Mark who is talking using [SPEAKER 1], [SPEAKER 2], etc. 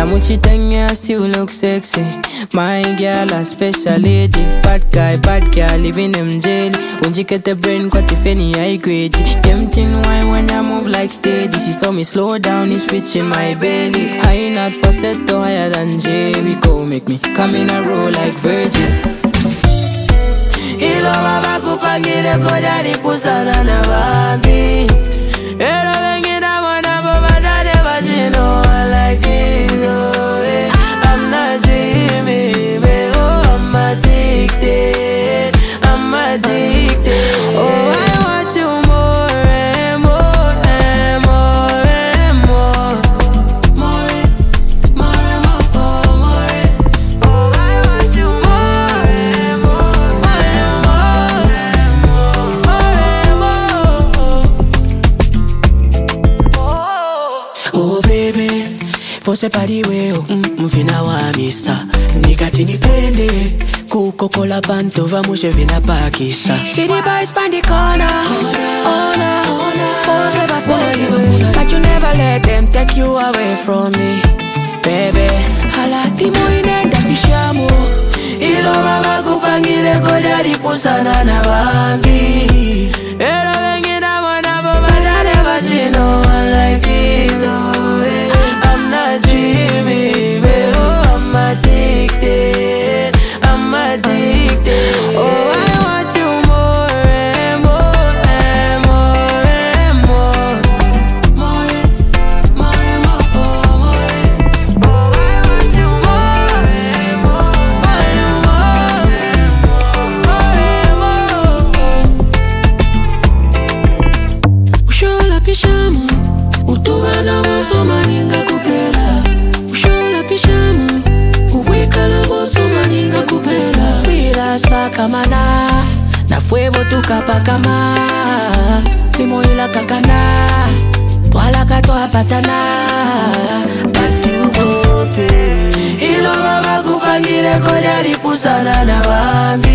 [SPEAKER 1] Lamuchitenge, I still look sexy. My girl, a special lady. Bad girl, living in jail. When she get the brain, got the fanny, I grade. Tempting wine when I move like steady. She told me slow down, it's switching my belly. High not for set, higher than Jericho. Make me come in a row like Virgin. Ilo baba kupangile koda nipusana na bambi. Elo bengi na mwana boba dade vagino. I like this, oh yeah. I'm not dreaming, babe, oh I'm addicted. I'm addicted. Oh, I want you more and more and more and more. More and more, oh, more. Oh, I want you more and more and more and more. Oh, baby, você pariweo, mvina wa misa. Nikati nipende, kukokola panto vamushe vina pakisa. City boys pan the corner, pose never for you, but you never let them take you away from me, baby. Hala timo inenda pishamu. Ilo baba kupangile koda lipusana na bambi. Elo bengi na mwana boba dade vagino. I like this, oh yeah. I'm not dreaming, babe, oh I'm addicted. I'm addicted. Oh, I want you more and more and more and more. More and more, oh, more. Oh, I want you more and more and more and more. Ushola pishamu, utubana moso maninga kupela. Ushola pishamu, uwekala moso maninga kupela. Spira sakamana, na fuego tukapakama. Limoila kakana, wala katoa patana. Basi ugope. Ilo baba kupangile koda lipusana na bambi.